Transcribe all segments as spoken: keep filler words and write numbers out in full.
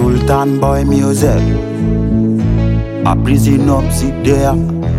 Sultan Boy music. A prison up sit there.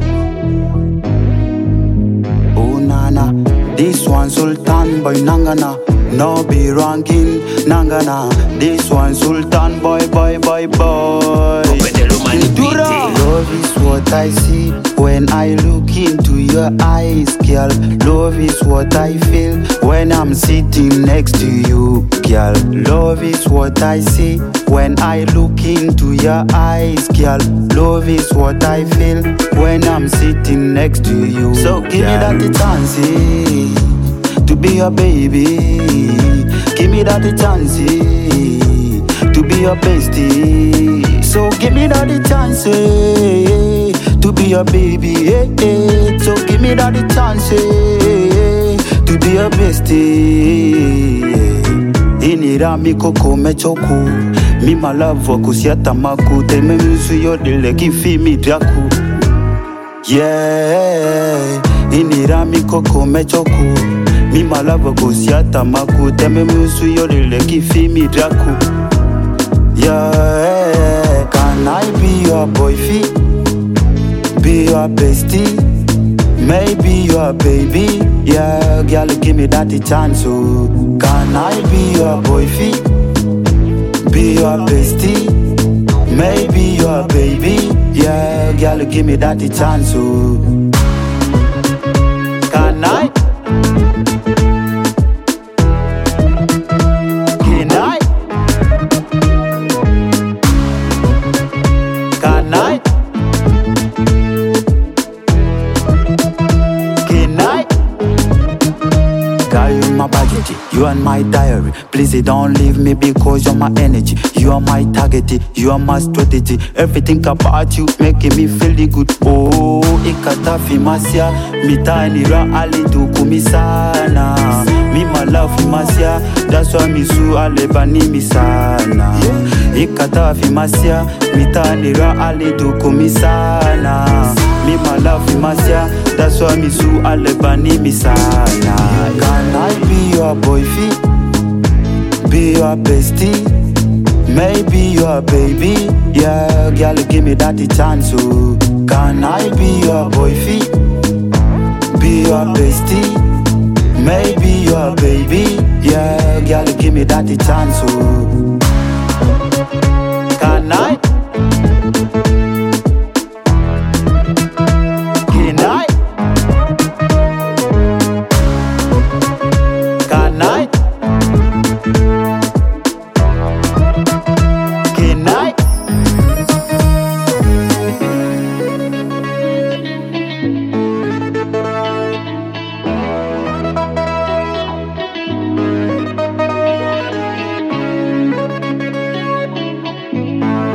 Oh nana, this one Sultan Boy Nangana. No be ranking Nangana. This one Sultan Boy Boy Boy Boy. Love is what I see when I look into your eyes, girl. Love is what I feel when I'm sitting next to you, girl. Love is what I see when I look into your eyes, girl. Love is what I feel when I'm sitting next to you. So give me that the chance, eh, to be your baby. Give me that the chance, eh, to be your bestie. So give me that the chance, eh, to be your baby, eh, eh. So give me that the chance, eh, to be your bestie. Inira mi koko mechoku, mi malavo kusiata maku, te me musu yo dile kifi mi draku. Yeah, inira mi koko mechoku, mi malavo kusiata maku, te me musu yo dile kifi mi draku. Yeah, can I be your boyfriend? Be your bestie? Maybe your baby? Yeah, girl, give me that the chance, oh. Can I be your boyfriend? Be your bestie? Maybe your baby? Yeah, girl, give me that the chance, oh. Can I? My baggage, you are my diary. Please don't leave me because you're my energy. You are my target, you are my strategy. Everything about you making me feel good. Oh, ikatafi masia, mitani ra ali tukumisana. Me my love masia, that's why me su alebani misana. Ikatafi masia, mitani ra ali tukumisana. Me my love masia, that's why me su alebani misana. Can I be your boyfriend? Be your bestie? Maybe your baby? Yeah, girl, give me that the chance, oh. Can I be your boyfriend? Be your bestie? Maybe your baby? Yeah, girl, give me that the chance, oh. Can I? Can I? Can I? Can I?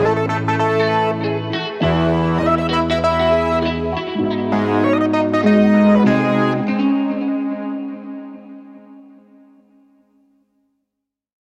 Mm-hmm.